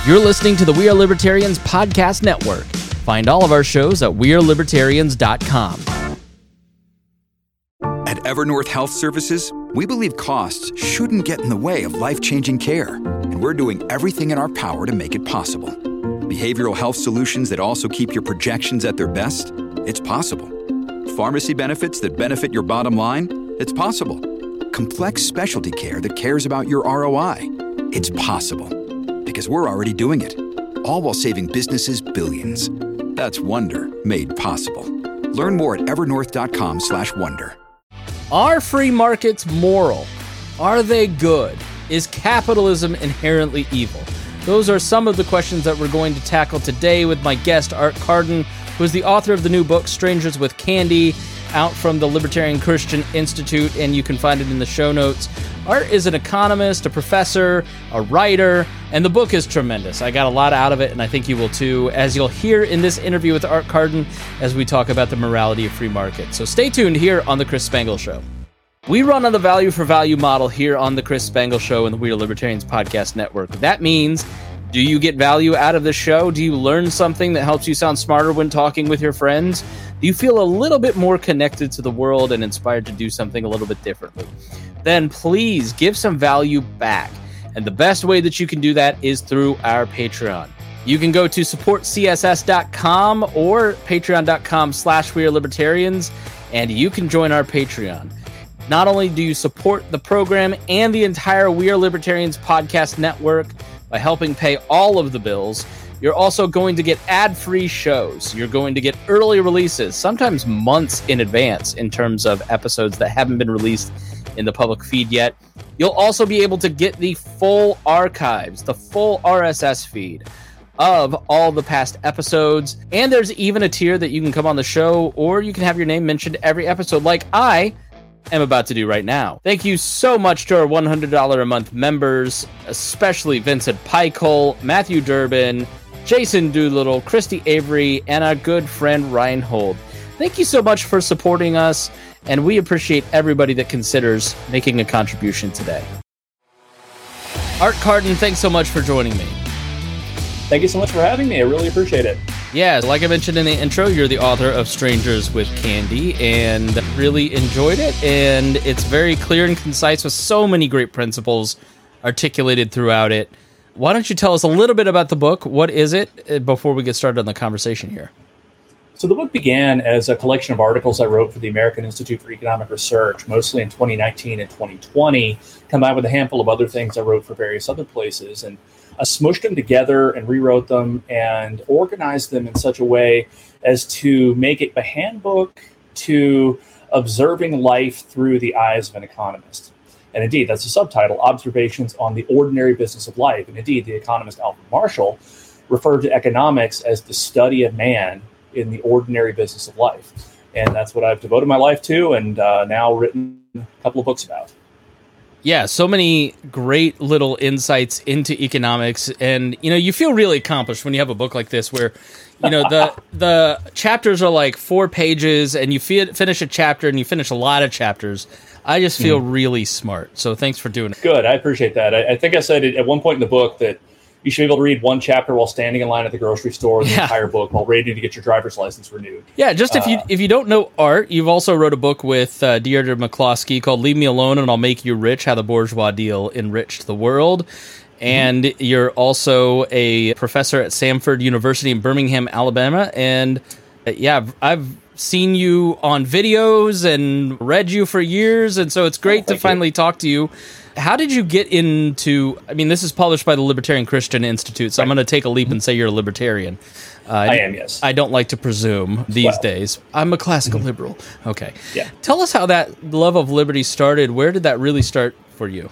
You're listening to the We Are Libertarians Podcast Network. Find all of our shows at wearelibertarians.com. At Evernorth Health Services, we believe costs shouldn't get in the way of life-changing care, and we're doing everything in our power to make it possible. Behavioral health solutions that also keep your projections at their best? It's possible. Pharmacy benefits that benefit your bottom line? It's possible. Complex specialty care that cares about your ROI? It's possible. Because we're already doing it. All while saving businesses billions. That's Wonder made possible. Learn more at evernorth.com/wonder. Are free markets moral? Are they good? Is capitalism inherently evil? Those are some of the questions that we're going to tackle today with my guest, Art Carden, who is the author of the new book, Strangers with Candy, out from the Libertarian Christian Institute, and you can find it in the show notes. Art is an economist, a professor, a writer, and the book is tremendous. I got a lot out of it, and I think you will too, as you'll hear in this interview with Art Carden as we talk about the morality of free markets. So stay tuned here on The Chris Spangle Show. We run on the value for value model here on The Chris Spangle Show and the We Are Libertarians Podcast Network. That means, do you get value out of the show? Do you learn something that helps you sound smarter when talking with your friends? Do you feel a little bit more connected to the world and inspired to do something a little bit differently? Then please give some value back. And the best way that you can do that is through our Patreon. You can go to supportcss.com or patreon.com/wearelibertarians, and you can join our Patreon. Not only do you support the program and the entire We Are Libertarians podcast network by helping pay all of the bills, you're also going to get ad-free shows. You're going to get early releases, sometimes months in advance in terms of episodes that haven't been released in the public feed yet. You'll also be able to get the full archives, the full RSS feed of all the past episodes. And there's even a tier that you can come on the show, or you can have your name mentioned every episode, like I am about to do right now. Thank you so much to our $100 a month members, especially Vincent Peichel, Matthew Durbin, Jason Doolittle, Christy Avery, and our good friend Reinhold. Thank you so much for supporting us, and we appreciate everybody that considers making a contribution today. Art Carden, thanks so much for joining me. Thank you so much for having me. I really appreciate it. Yeah, like I mentioned in the intro, you're the author of Strangers with Candy, and really enjoyed it. And it's very clear and concise with so many great principles articulated throughout it. Why don't you tell us a little bit about the book? What is it, before we get started on the conversation here? So the book began as a collection of articles I wrote for the American Institute for Economic Research, mostly in 2019 and 2020, combined with a handful of other things I wrote for various other places. And I smushed them together and rewrote them and organized them in such a way as to make it a handbook to observing life through the eyes of an economist. And indeed, that's the subtitle, Observations on the Ordinary Business of Life. And indeed, the economist Alfred Marshall referred to economics as the study of man in the ordinary business of life. And that's what I've devoted my life to, and now written a couple of books about. Yeah, so many great little insights into economics, and you feel really accomplished when you have a book like this, where the chapters are like 4 pages, and you finish a chapter, and you finish a lot of chapters. I just feel really smart. So thanks for doing it. Good, I appreciate that. I think I said it at one point in the book that you should be able to read one chapter while standing in line at the grocery store, the entire book while waiting to get your driver's license renewed. Yeah, just if you don't know Art, you've also wrote a book with Deirdre McCloskey called Leave Me Alone and I'll Make You Rich, How the Bourgeois Deal Enriched the World. And you're also a professor at Samford University in Birmingham, Alabama. And I've seen you on videos and read you for years, and so it's great to finally talk to you. How did you get into, this is published by the Libertarian Christian Institute, so I'm going to take a leap and say you're a libertarian. I am, yes. I don't like to presume these days. I'm a classical liberal. Okay. Yeah. Tell us how that love of liberty started. Where did that really start for you?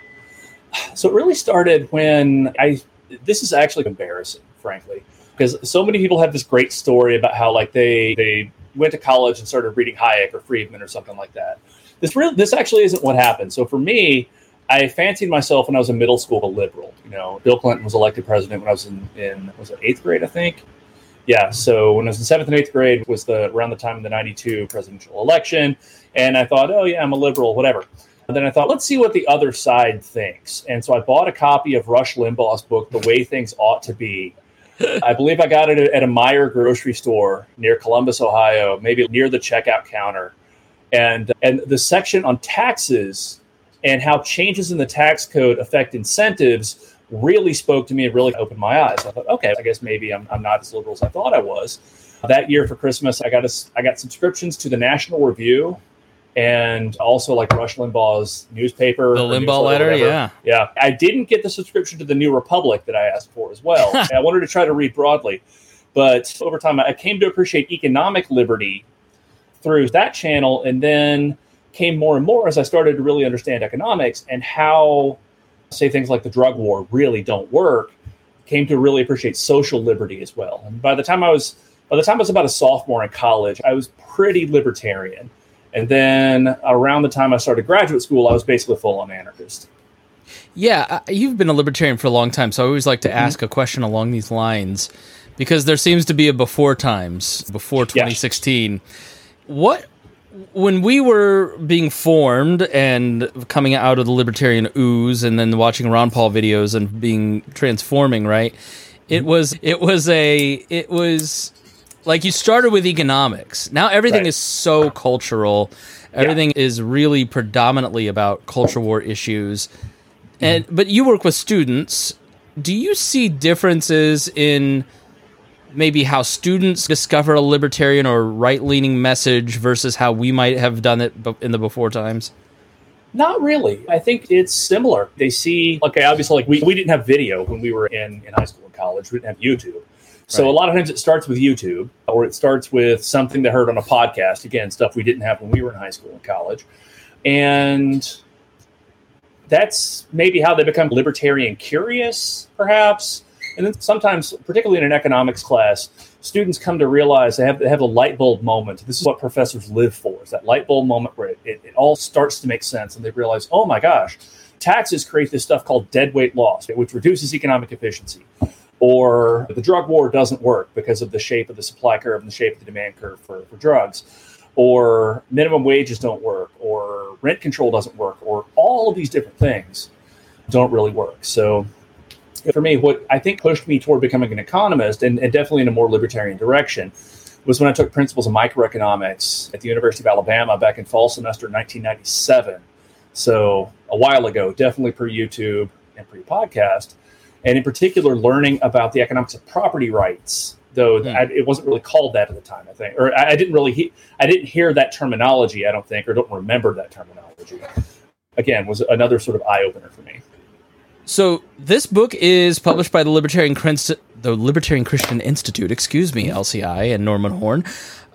So it really started when this is actually embarrassing, frankly, because so many people have this great story about how they went to college and started reading Hayek or Friedman or something like that. This actually isn't what happened. So for me, I fancied myself when I was in middle school a liberal. Bill Clinton was elected president when I was in was it 8th grade, I think? Yeah, so when I was in 7th and 8th grade was around the time of the 92 presidential election. And I thought, oh yeah, I'm a liberal, whatever. And then I thought, let's see what the other side thinks. And so I bought a copy of Rush Limbaugh's book, The Way Things Ought to Be. I believe I got it at a Meijer grocery store near Columbus, Ohio, maybe near the checkout counter. And the section on taxes and how changes in the tax code affect incentives really spoke to me and really opened my eyes. I thought, okay, I guess maybe I'm not as liberal as I thought I was. That year for Christmas, I got subscriptions to the National Review and also like Rush Limbaugh's newspaper. The Limbaugh letter, yeah. Yeah. I didn't get the subscription to the New Republic that I asked for as well. I wanted to try to read broadly. But over time, I came to appreciate economic liberty through that channel, and then came more and more as I started to really understand economics and how, say, things like the drug war really don't work, came to really appreciate social liberty as well. And by the time I was about a sophomore in college, I was pretty libertarian. And then around the time I started graduate school, I was basically full-on anarchist. Yeah, you've been a libertarian for a long time, so I always like to ask a question along these lines, because there seems to be a before 2016. What, when we were being formed and coming out of the libertarian ooze and then watching Ron Paul videos and transforming, right? It was like you started with economics. Now everything is so cultural. Everything is really predominantly about culture war issues. But you work with students. Do you see differences in maybe how students discover a libertarian or right-leaning message versus how we might have done it in the before times? Not really. I think it's similar. They see, obviously, like we didn't have video when we were in high school and college. We didn't have YouTube. So a lot of times it starts with YouTube, or it starts with something they heard on a podcast. Again, stuff we didn't have when we were in high school and college. And that's maybe how they become libertarian curious, perhaps. And then sometimes, particularly in an economics class, students come to realize they have a light bulb moment. This is what professors live for, is that light bulb moment where it all starts to make sense. And they realize, oh my gosh, taxes create this stuff called deadweight loss, which reduces economic efficiency. Or the drug war doesn't work because of the shape of the supply curve and the shape of the demand curve for drugs. Or minimum wages don't work, or rent control doesn't work, or all of these different things don't really work. So for me, what I think pushed me toward becoming an economist, and definitely in a more libertarian direction, was when I took principles of microeconomics at the University of Alabama back in fall semester 1997. So a while ago, definitely pre-YouTube and pre-podcast. And in particular, learning about the economics of property rights, though it wasn't really called that at the time, I think. Or I didn't hear that terminology, I don't think, or don't remember that terminology. Again, was another sort of eye-opener for me. So this book is published by the Libertarian Christian Institute, LCI, and Norman Horn.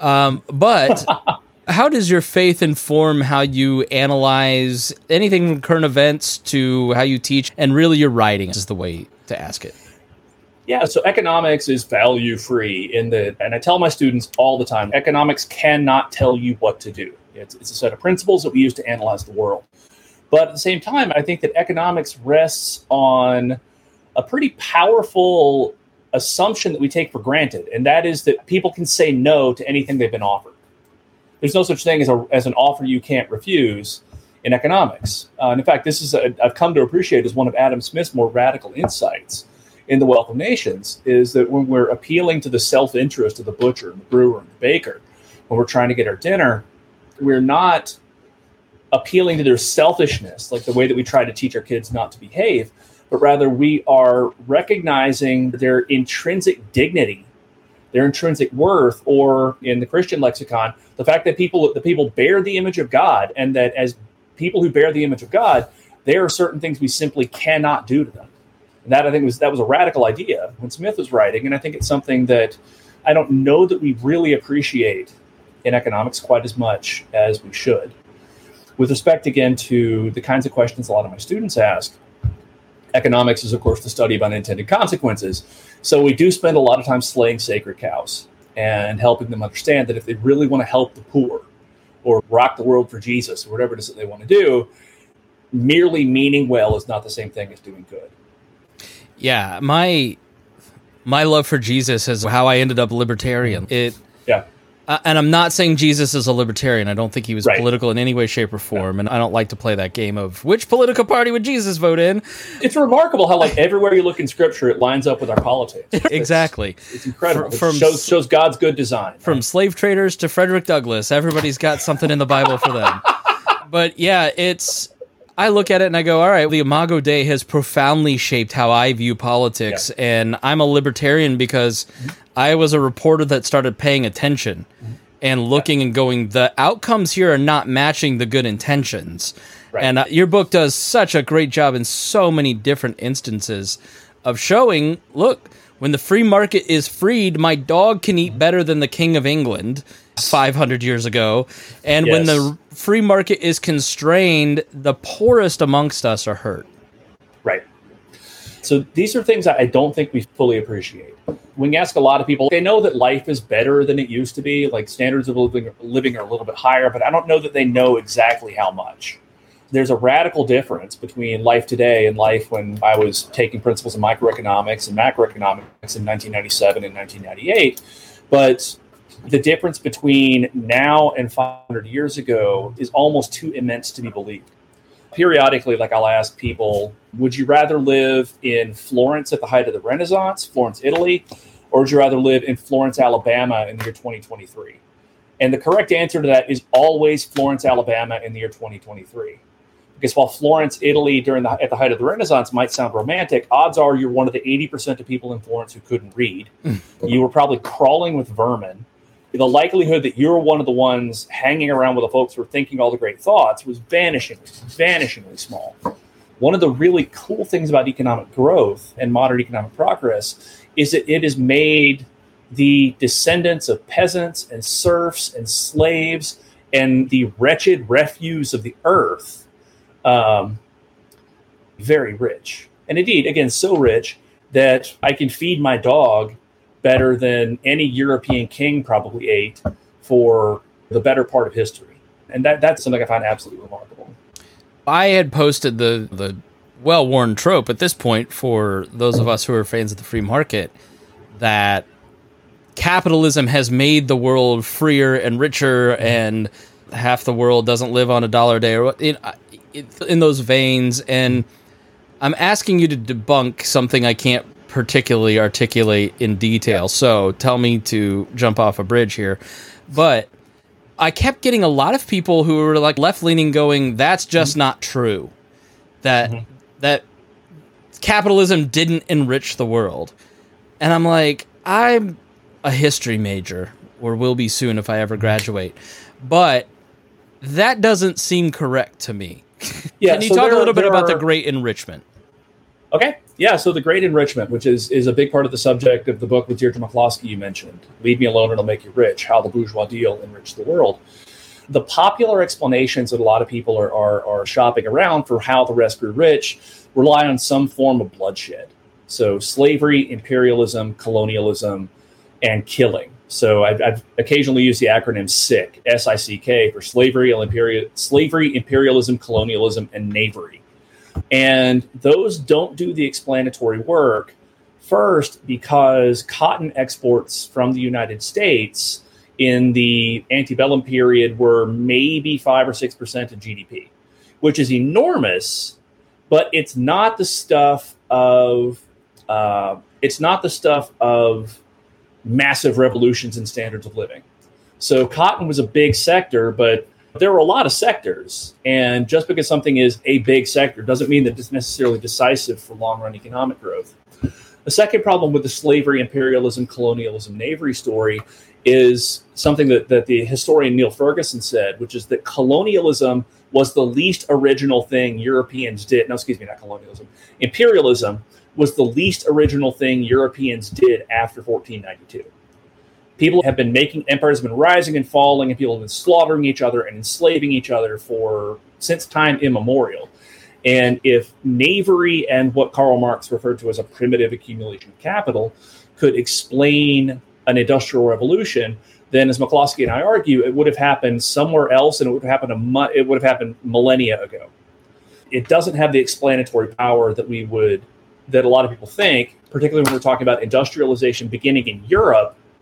But how does your faith inform how you analyze anything from current events to how you teach, and really your writing is the way to ask it? Yeah, so economics is value-free and I tell my students all the time, economics cannot tell you what to do. It's a set of principles that we use to analyze the world. But at the same time, I think that economics rests on a pretty powerful assumption that we take for granted, and that is that people can say no to anything they've been offered. There's no such thing as an offer you can't refuse in economics. And in fact, this is I've come to appreciate as one of Adam Smith's more radical insights in The Wealth of Nations, is that when we're appealing to the self-interest of the butcher and the brewer and the baker, when we're trying to get our dinner, we're not appealing to their selfishness, like the way that we try to teach our kids not to behave, but rather we are recognizing their intrinsic dignity, their intrinsic worth, or in the Christian lexicon, the fact that the people bear the image of God, and that as people who bear the image of God, there are certain things we simply cannot do to them. And that, I think, was a radical idea when Smith was writing, and I think it's something that I don't know that we really appreciate in economics quite as much as we should. With respect, again, to the kinds of questions a lot of my students ask, economics is, of course, the study of unintended consequences. So we do spend a lot of time slaying sacred cows and helping them understand that if they really want to help the poor or rock the world for Jesus or whatever it is that they want to do, merely meaning well is not the same thing as doing good. Yeah, my love for Jesus is how I ended up libertarian. And I'm not saying Jesus is a libertarian. I don't think he was Right. political in any way, shape, or form. And I don't like to play that game of which political party would Jesus vote in. It's remarkable how, like, everywhere you look in Scripture, it lines up with our politics. Exactly. It's incredible. From- It shows God's good design. From slave traders to Frederick Douglass, everybody's got something in the Bible for them. But yeah, I look at it and I go, all right, the Imago Dei has profoundly shaped how I view politics. Yeah. And I'm a libertarian because I was a reporter that started paying attention and looking and going, the outcomes here are not matching the good intentions. Right. And your book does such a great job in so many different instances of showing, look, when the free market is freed, my dog can eat better than the King of England 500 years ago. And when the free market is constrained, the poorest amongst us are hurt. Right. So these are things that I don't think we fully appreciate. When you ask a lot of people, they know that life is better than it used to be. Like, standards of living are a little bit higher, but I don't know that they know exactly how much. There's a radical difference between life today and life when I was taking principles of microeconomics and macroeconomics in 1997 and 1998. But the difference between now and 500 years ago is almost too immense to be believed. Periodically, like, I'll ask people, would you rather live in Florence at the height of the Renaissance, Florence, Italy, or would you rather live in Florence, Alabama in the year 2023? And the correct answer to that is always Florence, Alabama in the year 2023. Because while Florence, Italy, at the height of the Renaissance might sound romantic, odds are you're one of the 80% of people in Florence who couldn't read. You were probably crawling with vermin. The likelihood that you're one of the ones hanging around with the folks who are thinking all the great thoughts was vanishingly small. One of the really cool things about economic growth and modern economic progress is that it has made the descendants of peasants and serfs and slaves and the wretched refuse of the earth very rich. And indeed, again, so rich that I can feed my dog better than any European king probably ate for the better part of history. And that's something I find absolutely remarkable. I had posted the well-worn trope at this point for those of us who are fans of the free market that capitalism has made the world freer and richer, and half the world doesn't live on $1 a day, or in those veins. And I'm asking you to debunk something I can't particularly articulate in detail, so tell me to jump off a bridge here. But I kept getting a lot of people who were like left-leaning going, that's just not true. That capitalism didn't enrich the world. And I'm like, I'm a history major, or will be soon if I ever graduate. But that doesn't seem correct to me. Yeah, Can you talk a little bit about the Great Enrichment? Okay. Yeah, so the Great Enrichment, which is a big part of the subject of the book with Deirdre McCloskey you mentioned, Leave Me Alone and I'll Make You Rich, How the Bourgeois Deal Enriched the World. The popular explanations that a lot of people are shopping around for how the rest grew rich rely on some form of bloodshed. So slavery, imperialism, colonialism, and killing. So I've occasionally used the acronym SICK, S-I-C-K, for slavery, imperialism, colonialism, and knavery. And those don't do the explanatory work, first, because cotton exports from the United States in the antebellum period were maybe 5 or 6% of GDP, which is enormous, but it's not the stuff of massive revolutions in standards of living. So cotton was a big sector, but there were a lot of sectors. And just because something is a big sector doesn't mean that it's necessarily decisive for long-run economic growth. The second problem with the slavery, imperialism, colonialism, knavery story is something that the historian Neil Ferguson said, which is that colonialism was the least original thing Europeans did. No, excuse me, not colonialism. Imperialism was the least original thing Europeans did after 1492. People have been empires have been rising and falling, and people have been slaughtering each other and enslaving each other since time immemorial. And if knavery and what Karl Marx referred to as a primitive accumulation of capital could explain an industrial revolution, then, as McCloskey and I argue, it would have happened somewhere else, and it would have happened millennia ago. It doesn't have the explanatory power that a lot of people think, particularly when we're talking about industrialization beginning in Europe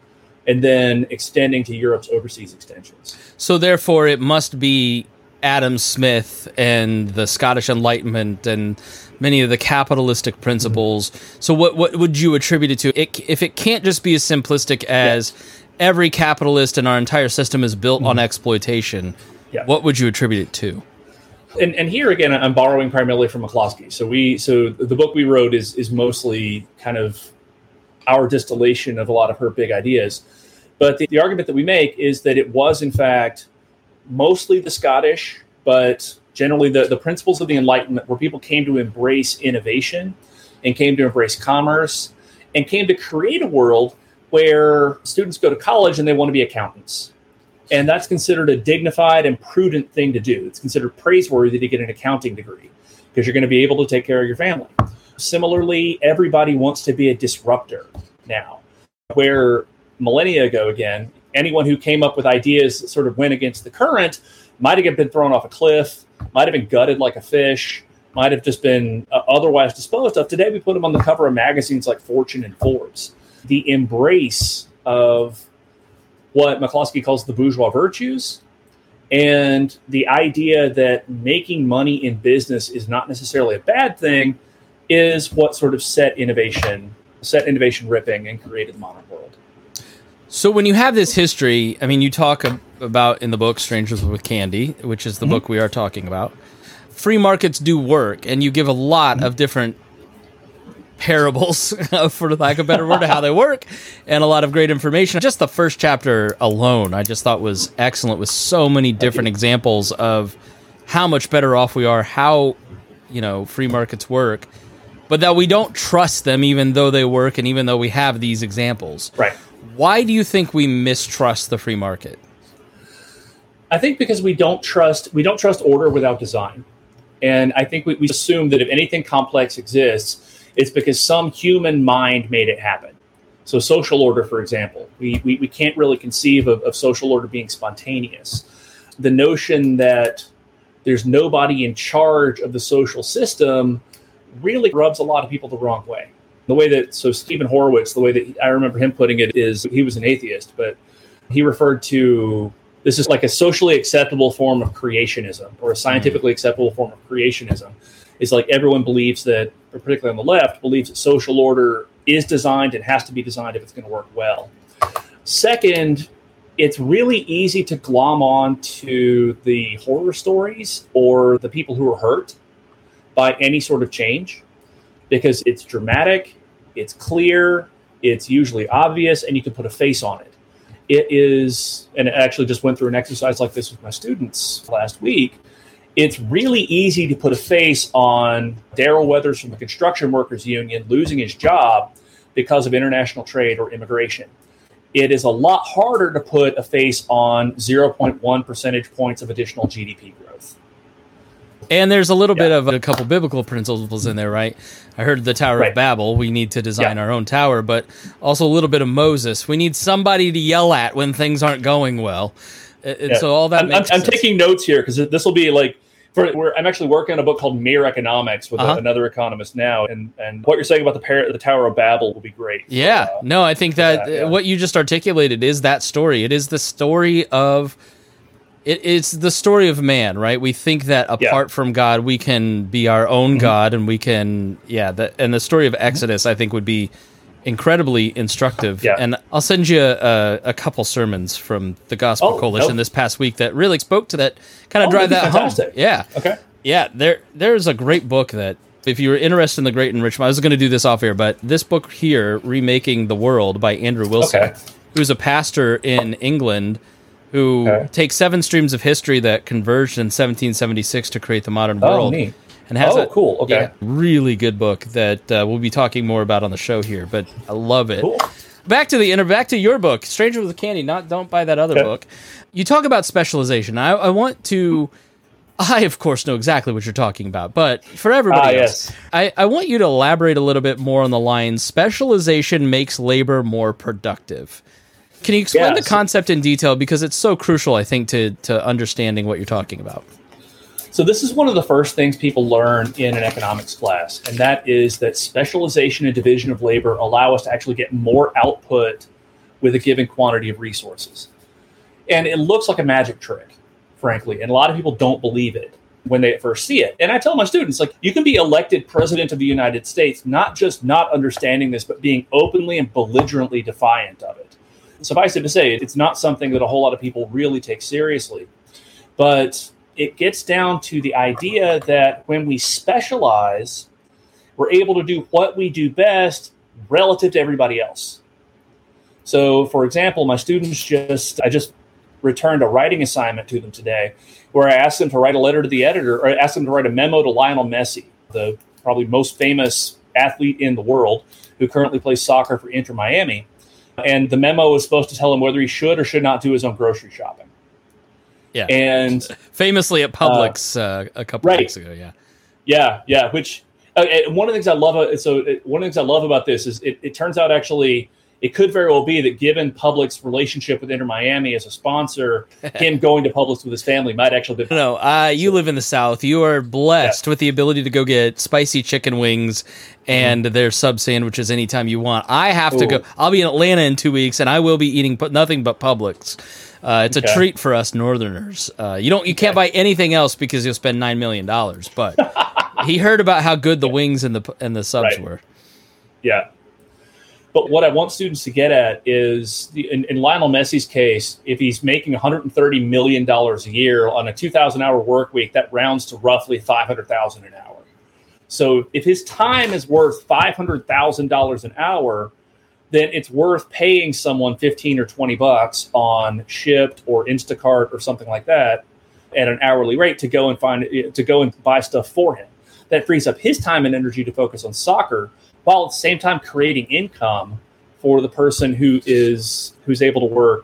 and then extending to Europe's overseas extensions. So therefore, it must be Adam Smith and the Scottish Enlightenment and many of the capitalistic principles. So what would you attribute it to? If it can't just be as simplistic as every capitalist and our entire system is built on exploitation, what would you attribute it to? And here again, I'm borrowing primarily from McCloskey. So the book we wrote is mostly kind of our distillation of a lot of her big ideas. But the argument that we make is that it was, in fact, mostly the Scottish, but generally the principles of the Enlightenment, where people came to embrace innovation and came to embrace commerce and came to create a world where students go to college and they want to be accountants. And that's considered a dignified and prudent thing to do. It's considered praiseworthy to get an accounting degree because you're going to be able to take care of your family. Similarly, everybody wants to be a disruptor now. Where millennia ago, again, anyone who came up with ideas that sort of went against the current might have been thrown off a cliff, might have been gutted like a fish, might have just been otherwise disposed of. Today, we put them on the cover of magazines like Fortune and Forbes. The embrace of what McCloskey calls the bourgeois virtues, and the idea that making money in business is not necessarily a bad thing is what sort of set innovation ripping and created the modern world. So when you have this history, I mean, you talk about in the book Strangers with Candy, which is the book we are talking about, free markets do work, and you give a lot of different parables, for lack of a better word, of how they work, and a lot of great information. Just the first chapter alone, I just thought was excellent, with so many different examples of how much better off we are, how, free markets work, but that we don't trust them even though they work and even though we have these examples. Right. Why do you think we mistrust the free market? I think because we don't trust order without design. And I think we assume that if anything complex exists, it's because some human mind made it happen. So social order, for example, we can't really conceive of social order being spontaneous. The notion that there's nobody in charge of the social system really rubs a lot of people the wrong way. So Stephen Horowitz, the way that I remember him putting it is, he was an atheist, but he referred to this is like a socially acceptable form of creationism, or a scientifically acceptable form of creationism. It's like everyone believes that, or particularly on the left, believes that social order is designed and has to be designed if it's going to work well. Second, it's really easy to glom on to the horror stories or the people who are hurt by any sort of change, because it's dramatic, it's clear, it's usually obvious, and you can put a face on it. It is, and I actually just went through an exercise like this with my students last week. It's really easy to put a face on Daryl Weathers from the Construction Workers Union losing his job because of international trade or immigration. It is a lot harder to put a face on 0.1 percentage points of additional GDP growth. And there's a little bit of a couple biblical principles in there, right? I heard the Tower of Babel. We need to design our own tower, but also a little bit of Moses. We need somebody to yell at when things aren't going well. So all that makes sense. I'm taking notes here because this will be like, I'm actually working on a book called Mere Economics with another economist now, and what you're saying about the Tower of Babel will be great. Yeah, no, I think that what you just articulated is that story. It is the story of it's the story of man, right? We think that apart from God, we can be our own God, and we can, and the story of Exodus, I think, would be incredibly instructive. Yeah. And I'll send you a couple sermons from the Gospel Coalition this past week that really spoke to that, kind of drive that home. Yeah. Okay. Yeah, there's a great book that, if you were interested in the Great Enrichment, I was going to do this off air, but this book here, Remaking the World by Andrew Wilson, who's a pastor in England who takes 7 streams of history that converged in 1776 to create the modern world. Neat. And has cool. Okay. Yeah, really good book that we'll be talking more about on the show here, but I love it. Cool. Back to your book, Stranger with Candy. Don't buy that other book. You talk about specialization. I of course know exactly what you're talking about, but for everybody else, I want you to elaborate a little bit more on the line, specialization makes labor more productive. Can you explain the concept in detail? Because it's so crucial, I think, to understanding what you're talking about. So this is one of the first things people learn in an economics class, and that is that specialization and division of labor allow us to actually get more output with a given quantity of resources. And it looks like a magic trick, frankly, and a lot of people don't believe it when they first see it. And I tell my students, like, you can be elected president of the United States, not just not understanding this, but being openly and belligerently defiant of it. Suffice it to say, it's not something that a whole lot of people really take seriously. But it gets down to the idea that when we specialize, we're able to do what we do best relative to everybody else. So, for example, my students I just returned a writing assignment to them today where I asked them to write a letter to the editor, or I asked them to write a memo to Lionel Messi, the probably most famous athlete in the world who currently plays soccer for Inter Miami. And the memo was supposed to tell him whether he should or should not do his own grocery shopping. Yeah. And famously at Publix a couple of weeks ago. Yeah. Yeah. Which one of the things I love. One of the things I love about this is it turns out actually it could very well be that given Publix's relationship with Inter Miami as a sponsor, him going to Publix with his family might actually be. No, you live in the South. You are blessed with the ability to go get spicy chicken wings and their sub sandwiches anytime you want. I have to go. I'll be in Atlanta in 2 weeks, and I will be eating nothing but Publix. It's a treat for us Northerners. You can't buy anything else because you'll spend $9 million. But he heard about how good the wings and the subs were. Yeah. But what I want students to get at is, in Lionel Messi's case, if he's making $130 million a year on a 2,000-hour work week, that rounds to roughly $500,000 an hour. So if his time is worth $500,000 an hour, then it's worth paying someone $15 or $20 on Shipt or Instacart or something like that at an hourly rate to go and buy stuff for him. That frees up his time and energy to focus on soccer, while at the same time creating income for the person who's able to work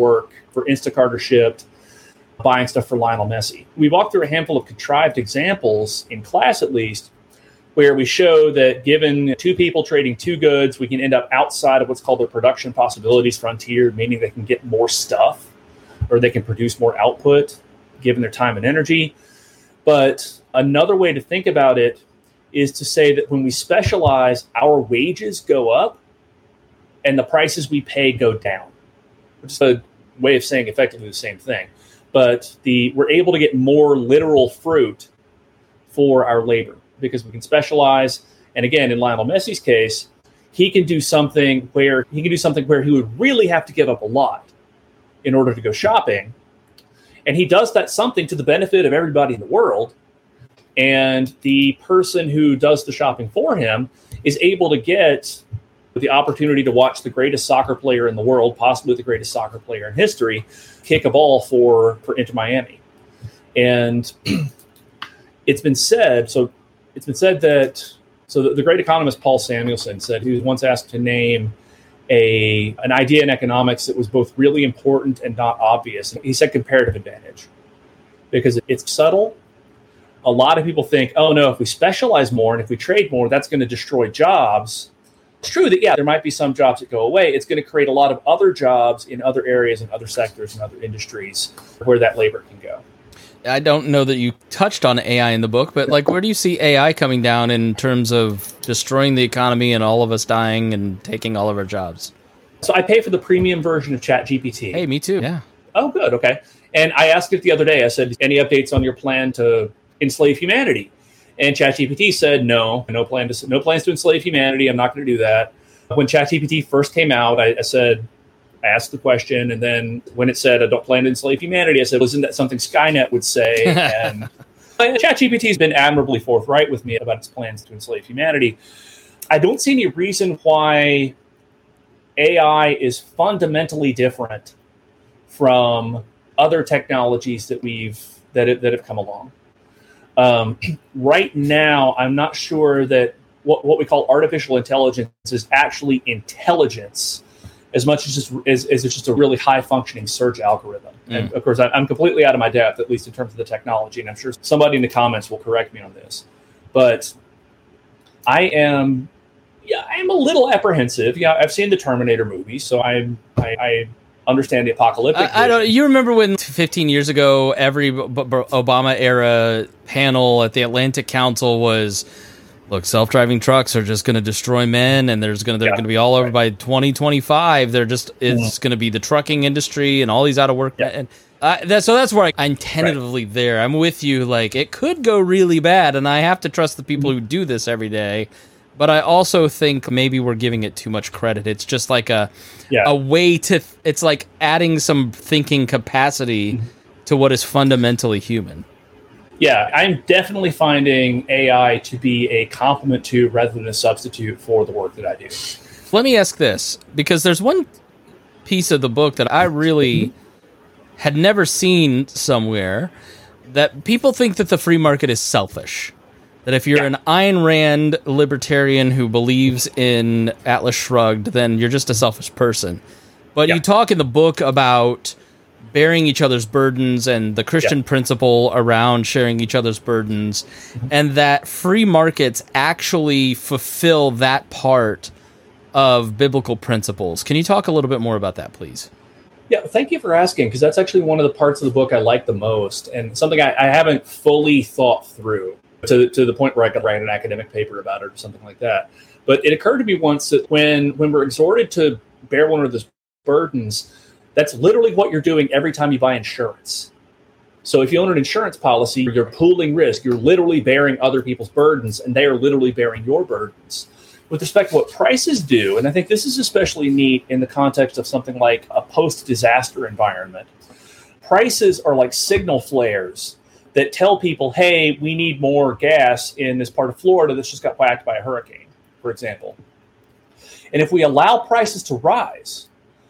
for Instacart or Shipt, buying stuff for Lionel Messi. We walked through a handful of contrived examples in class, at least, where we show that given two people trading two goods, we can end up outside of what's called the production possibilities frontier, meaning they can get more stuff or they can produce more output given their time and energy. But another way to think about it is to say that when we specialize, our wages go up and the prices we pay go down, which is a way of saying effectively the same thing. But we're able to get more literal fruit for our labor because we can specialize. And again, in Lionel Messi's case, he can do something where he would really have to give up a lot in order to go shopping. And he does that something to the benefit of everybody in the world. And the person who does the shopping for him is able to get the opportunity to watch the greatest soccer player in the world, possibly the greatest soccer player in history, kick a ball for Inter Miami. And it's been said that the great economist Paul Samuelson said he was once asked to name an idea in economics that was both really important and not obvious. He said comparative advantage, because it's subtle. A lot of people think, oh no, if we specialize more and if we trade more, that's going to destroy jobs. It's true that, there might be some jobs that go away. It's going to create a lot of other jobs in other areas and other sectors and other industries where that labor can go. I don't know that you touched on AI in the book, but where do you see AI coming down in terms of destroying the economy and all of us dying and taking all of our jobs? So I pay for the premium version of ChatGPT. Hey, me too. Yeah. Oh, good. Okay. And I asked it the other day. I said, any updates on your plan to enslave humanity? And ChatGPT said, no plans to enslave humanity. I'm not going to do that. When ChatGPT first came out, I asked the question, and then when it said, I don't plan to enslave humanity, I said, well, isn't that something Skynet would say? And ChatGPT has been admirably forthright with me about its plans to enslave humanity. I don't see any reason why AI is fundamentally different from other technologies that have come along. Right now, I'm not sure that what we call artificial intelligence is actually intelligence as much as it's just a really high functioning search algorithm. And of course, I'm completely out of my depth, at least in terms of the technology. And I'm sure somebody in the comments will correct me on this, but I am a little apprehensive. Yeah. I've seen the Terminator movie, so I understand the apocalyptic. You remember when 15 years ago, every Obama era panel at the Atlantic Council was Look, self-driving trucks are just going to destroy men, and they're going to be all over by 2025. It's going to be the trucking industry and all these out of work. Yeah. And so that's where I'm tentatively there. I'm with you. Like, it could go really bad, and I have to trust the people who do this every day. But I also think maybe we're giving it too much credit. It's just like a way to. It's like adding some thinking capacity to what is fundamentally human. Yeah, I'm definitely finding AI to be a complement to rather than a substitute for the work that I do. Let me ask this, because there's one piece of the book that I really had never seen somewhere, that people think that the free market is selfish. That if you're an Ayn Rand libertarian who believes in Atlas Shrugged, then you're just a selfish person. But you talk in the book about bearing each other's burdens and the Christian principle around sharing each other's burdens, and that free markets actually fulfill that part of biblical principles. Can you talk a little bit more about that, please? Yeah, thank you for asking, because that's actually one of the parts of the book I like the most, and something I haven't fully thought through to the point where I could write an academic paper about it or something like that. But it occurred to me once that when we're exhorted to bear one of those burdens, that's literally what you're doing every time you buy insurance. So if you own an insurance policy, you're pooling risk. You're literally bearing other people's burdens, and they are literally bearing your burdens. With respect to what prices do, and I think this is especially neat in the context of something like a post-disaster environment, prices are like signal flares that tell people, hey, we need more gas in this part of Florida that's just got whacked by a hurricane, for example. And if we allow prices to rise,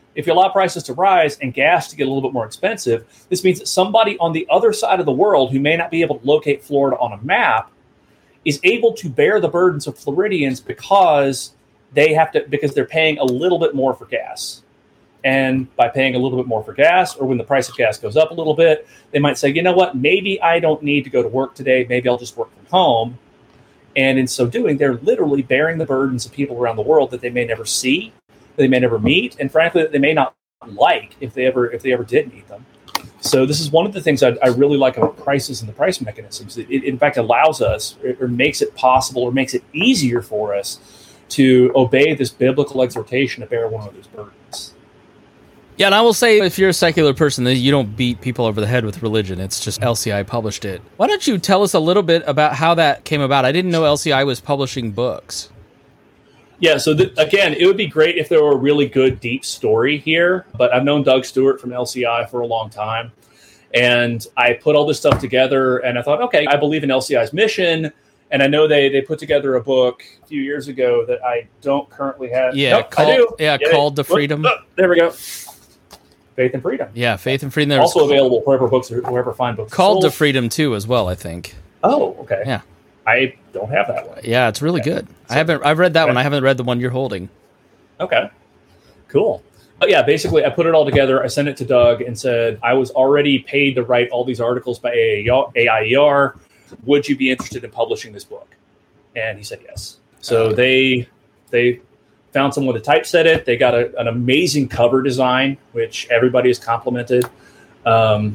and gas to get a little bit more expensive, this means that somebody on the other side of the world who may not be able to locate Florida on a map is able to bear the burdens of Floridians because they're paying a little bit more for gas. And by paying a little bit more for gas, or when the price of gas goes up a little bit, they might say, you know what, maybe I don't need to go to work today. Maybe I'll just work from home. And in so doing, they're literally bearing the burdens of people around the world that they may never see, they may never meet, and frankly, that they may not like if they ever did meet them. So this is one of the things I really like about prices and the price mechanisms. It in fact allows us, or makes it possible, or makes it easier for us to obey this biblical exhortation to bear one of those burdens. Yeah, and I will say, if you're a secular person, that you don't beat people over the head with religion. It's just LCI published it. Why don't you tell us a little bit about how that came about? I didn't know LCI was publishing books. Yeah, so again, it would be great if there were a really good, deep story here, but I've known Doug Stewart from LCI for a long time, and I put all this stuff together, and I thought, okay, I believe in LCI's mission, and I know they put together a book a few years ago that I don't currently have. Yeah, I do. Called to Freedom. There we go. Faith and Freedom. Yeah, Faith and Freedom. Also available wherever fine books. Called to Freedom too, as well, I think. Oh, okay. Yeah. I don't have that one. Yeah, it's really good. I've read that one. I haven't read the one you're holding. Okay. Cool. But yeah, basically I put it all together. I sent it to Doug and said, I was already paid to write all these articles by AIER. Would you be interested in publishing this book? And he said yes. So they found someone to typeset it. They got an amazing cover design, which everybody has complimented. And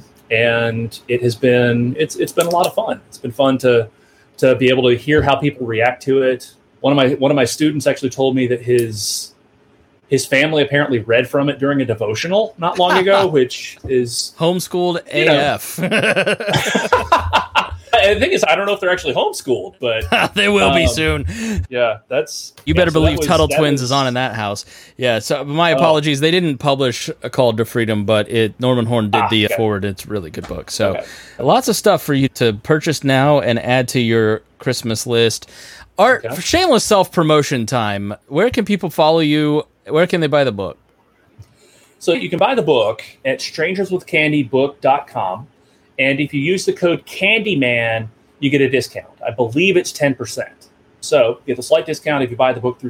it's been a lot of fun. It's been fun to be able to hear how people react to it. One of my students actually told me that his family apparently read from it during a devotional not long ago, which is homeschooled AF. And the thing is, I don't know if they're actually homeschooled, but they will be soon. Yeah, that's you better believe Tuttle Twins is on in that house. Yeah, so my apologies. They didn't publish A Call to Freedom, but Norman Horn did the forward. It's a really good book. So lots of stuff for you to purchase now and add to your Christmas list. Art, shameless self-promotion time. Where can people follow you? Where can they buy the book? So you can buy the book at strangerswithcandybook.com. And if you use the code Candyman, you get a discount. I believe it's 10%. So you get a slight discount if you buy the book through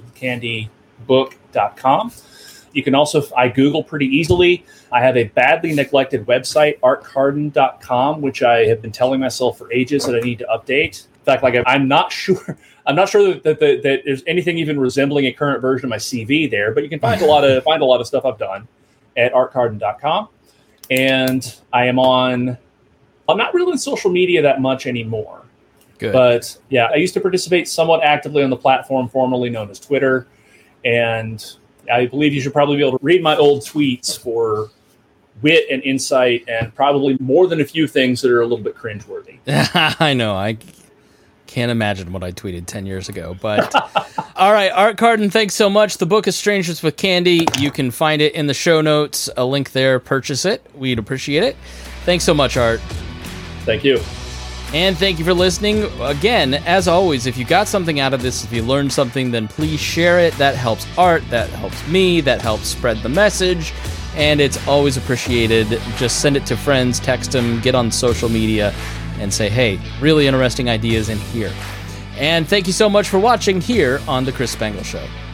strangerswithcandybook.com. You can also, I Google pretty easily. I have a badly neglected website, artcarden.com, which I have been telling myself for ages that I need to update. In fact, I'm not sure that there's anything even resembling a current version of my CV there, but you can find a lot of stuff I've done at artcarden.com. And I'm not really on social media that much anymore. Good. But yeah, I used to participate somewhat actively on the platform formerly known as Twitter. And I believe you should probably be able to read my old tweets for wit and insight and probably more than a few things that are a little bit cringeworthy. I know. I can't imagine what I tweeted 10 years ago. But all right, Art Carden, thanks so much. The book is Strangers with Candy. You can find it in the show notes. A link there. Purchase it. We'd appreciate it. Thanks so much, Art. Thank you. And thank you for listening. Again, as always, if you got something out of this, if you learned something, then please share it. That helps Art. That helps me. That helps spread the message. And it's always appreciated. Just send it to friends, text them, get on social media, and say, hey, really interesting ideas in here. And thank you so much for watching here on The Chris Spangle Show.